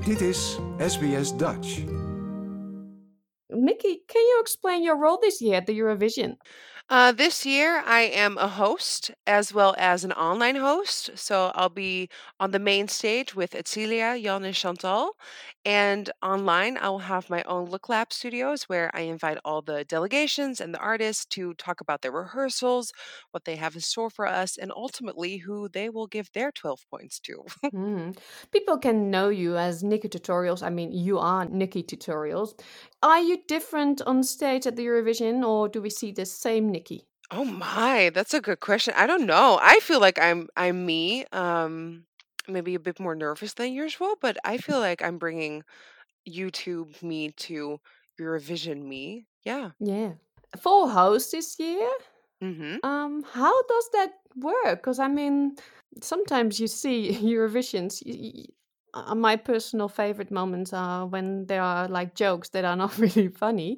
Dit is SBS Dutch. Nikki, can you explain your role this year at the Eurovision? This year, I am a host as well as an online host. So I'll be on the main stage with Etcilia, Jan, and Chantal. And online, I will have my own Look Lab studios where I invite all the delegations and the artists to talk about their rehearsals, what they have in store for us, and ultimately who they will give their 12 points to. Mhm. People can know you as Nikki Tutorials. I mean, you are Nikki Tutorials. Are you different on stage at the Eurovision, or do we see the same Nikki? Oh my, that's a good question. I don't know. I feel like I'm me. Maybe a bit more nervous than usual, but I feel like I'm bringing YouTube me to Eurovision me. Yeah. Yeah. Full house this year? Mm-hmm. How does that work? Because I mean, sometimes you see Eurovisions. My personal favorite moments are when there are like jokes that are not really funny.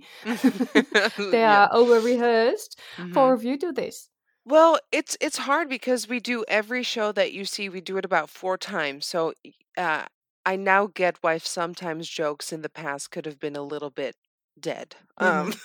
They Yeah. are over rehearsed. Mm-hmm. Four of you do this. Well, it's hard because we do every show that you see, we do it about 4 times. So I now get why sometimes jokes in the past could have been a little bit dead. Mhm.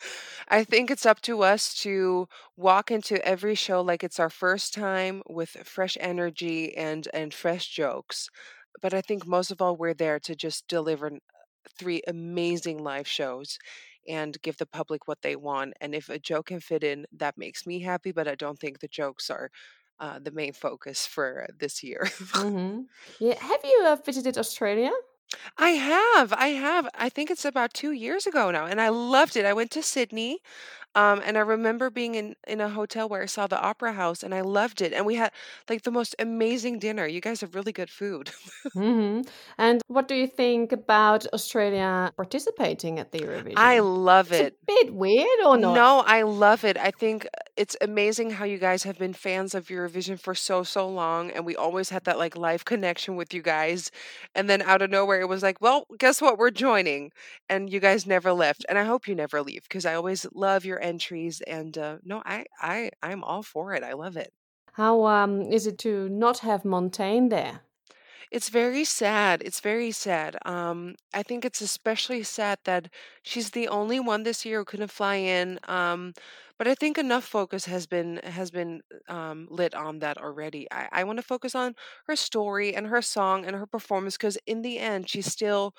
I think it's up to us to walk into every show like it's our first time with fresh energy and fresh jokes. But I think most of all, we're there to just deliver 3 amazing live shows and give the public what they want. And if a joke can fit in, that makes me happy. But I don't think the jokes are the main focus for this year. Mhm. Yeah. Have you visited Australia? I have. I have. I think it's about 2 years ago now, and I loved it. I went to Sydney, and I remember being in a hotel where I saw the Opera House, and I loved it. And we had like the most amazing dinner. You guys have really good food. Mhm. And what do you think about Australia participating at the I Eurovision? love It's a it. bit weird or not? No, I love it. I think it's amazing how you guys have been fans of Eurovision for so long, and we always had that like live connection with you guys. And then out of nowhere, it was like, well, guess what? We're joining, and you guys never left. And I hope you never leave because I always love your entries. And no, I'm all for it. I love it. How is it to not have Montaigne there? It's very sad. It's very sad. I think it's especially sad that she's the only one this year who couldn't fly in. But I think enough focus has been lit on that already. I want to focus on her story and her song and her performance because in the end, she's still,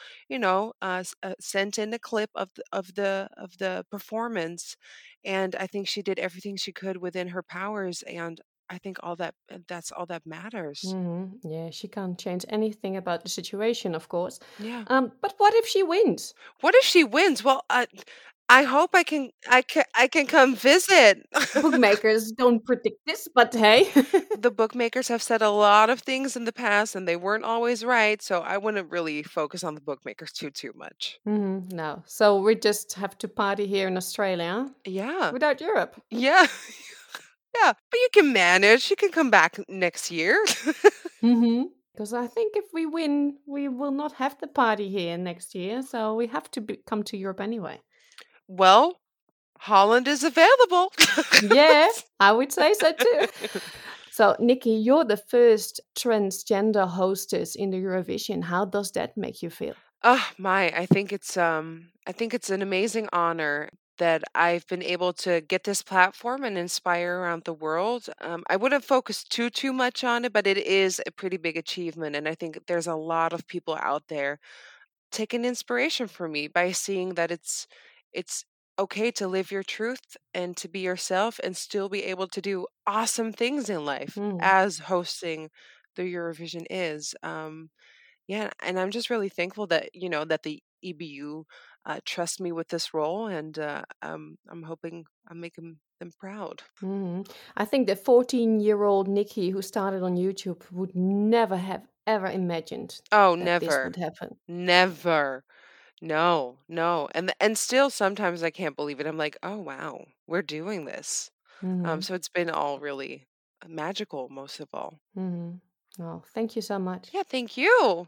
sent in a clip of the performance, and I think she did everything she could within her powers, and I think that's all that matters. Yeah, she can't change anything about the situation, of course. Yeah. But what if she wins? What if she wins? Well, I hope I can come visit. Bookmakers don't predict this, but hey. The bookmakers have said a lot of things in the past and they weren't always right, so I wouldn't really focus on the bookmakers too much. No. So we just have to party here in Australia Yeah. without Europe. Yeah. Yeah, but you can manage. You can come back next year. Because I think if we win, we will not have the party here next year. So we have to come to Europe anyway. Well, Holland is available. Yeah, I would say so too. So, Nikki, you're the first transgender hostess in the Eurovision. How does that make you feel? Oh my, I think it's an amazing honor that I've been able to get this platform and inspire around the world. I wouldn't focus too much on it, but it is a pretty big achievement, and I think there's a lot of people out there taking inspiration from me by seeing that it's okay to live your truth and to be yourself and still be able to do awesome things in life Mm. as hosting the Eurovision is. Yeah, and I'm just really thankful that that the EBU trust me with this role, and I'm hoping I'm making them proud. I think the 14-year-old Nikki who started on YouTube would never have ever imagined Oh, that this never, would happen. never, no, no, and still sometimes I can't believe it. I'm like, oh wow, we're doing this. hmm So it's been all really magical, most of all. hmm Oh, thank you so much. Yeah, thank you.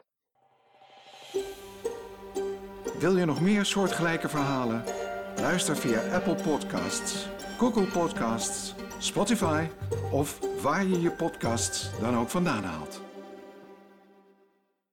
Wil je nog meer soortgelijke verhalen? Luister via Apple Podcasts, Google Podcasts, Spotify of waar je je podcasts dan ook vandaan haalt.